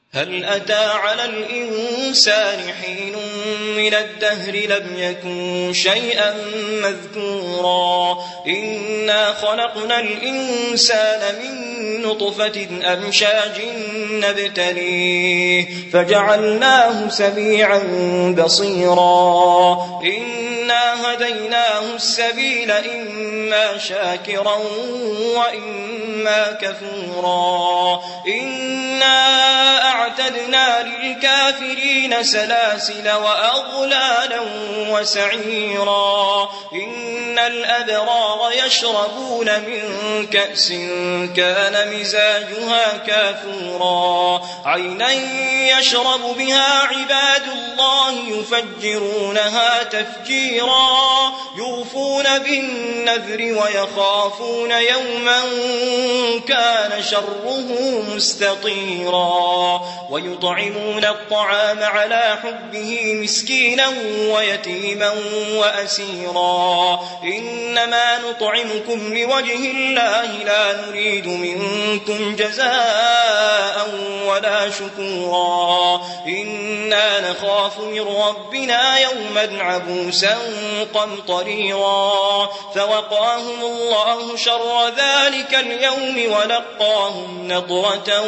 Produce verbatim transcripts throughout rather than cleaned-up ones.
هل أتى على الإنسان حين من الدهر لم يكن شيئا مذكورا إنا خلقنا الإنسان من نطفة أمشاج نبتليه فجعلناه سميعا بصيرا إنا هديناه السبيل إما شاكرا وإما كفورا إنا أعتدنا للكافرين سلاسل وأغلالا وسعيرا إن الأبرار يشربون من كأس كان مزاجها كافورا عينا يشرب بها عباد الله يفجرونها تفجيرا يوفون بالنذر ويخافون يوما كان شره مستطيرا ويطعمون الطعام على حبه مسكينا ويتيما وأسيرا إنما نطعمكم لوجه الله لا نريد منكم جزاء ولا شكورا إنا نخاف من ربنا يوما عبوسا قمطريرا فوقاهم الله شر ذلك اليوم ولقاهم نضرة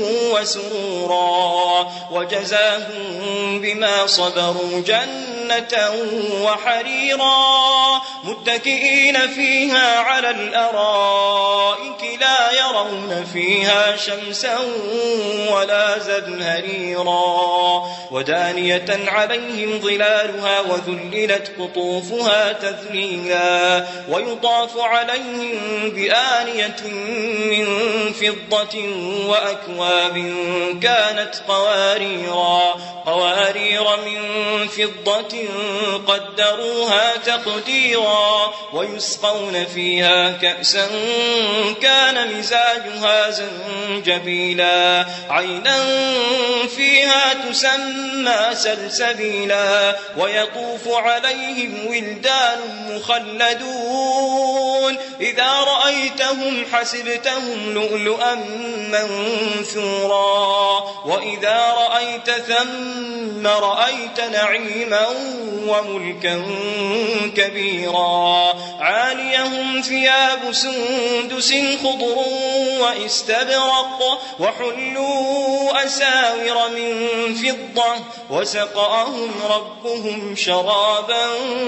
وسرورا وجزاهم بما صبروا جنة وحريرا متكئين فيها على الأرائك لا يرون فيها شمسا ولا زمهريرا ودانية عليهم ظلالها وذللت قطوفها تذليلا ويطاف عليهم بآنية من فضة وأكواب كانت قواريرا قوارير من فضة قدروها تقديرا ويسقون فيها كأسا كان مزاجها زنجبيلا عينا فيها تسمى سلسبيلا ويطوف عليهم ولدان مخلدون إذا رأيتهم حسبتهم لؤلؤا منثورا وإذا رأيت ثم رأيت نعيما وملكا كبيرا عاليهم ثياب سندس خضر واستبرق وحلوا أساور من فضة وسقاهم ربهم شرابا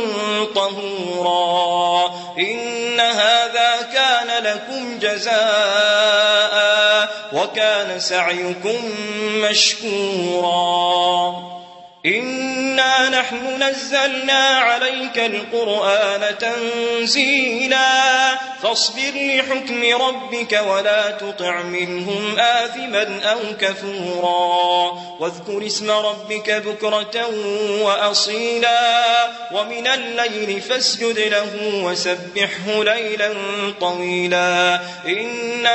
طهورا إن هذا كان لكم جزاء وكان سعيكم مشكورا إنا نحن نزلنا عليك القرآن تنزيلا فاصبر لحكم ربك ولا تطع منهم آثما أو كفورا واذكر اسم ربك بكرة وأصيلا ومن الليل فاسجد له وسبحه ليلا طويلا إن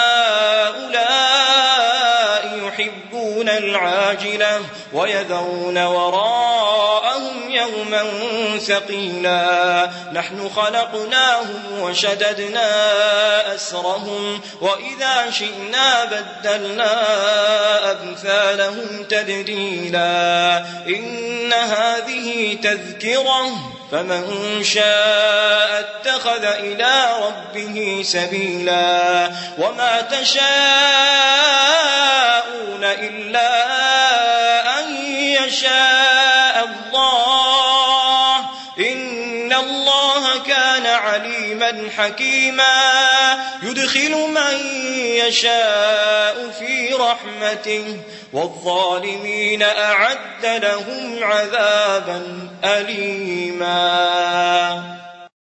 هؤلاء يحبون العاجلة ويذرون وراءهم يوما ثقيلا نحن خلقناهم وشددنا أسرهم وإذا شئنا بدلنا أمثالهم تبديلا إن هذه تذكرة فمن شاء اتخذ إلى ربه سبيلا وما تشاءون إلا أن يشاء الله إن الله كان عليما حكيما يدخل من يشاء في رحمته والظالمين أعد لهم عذابا أليما.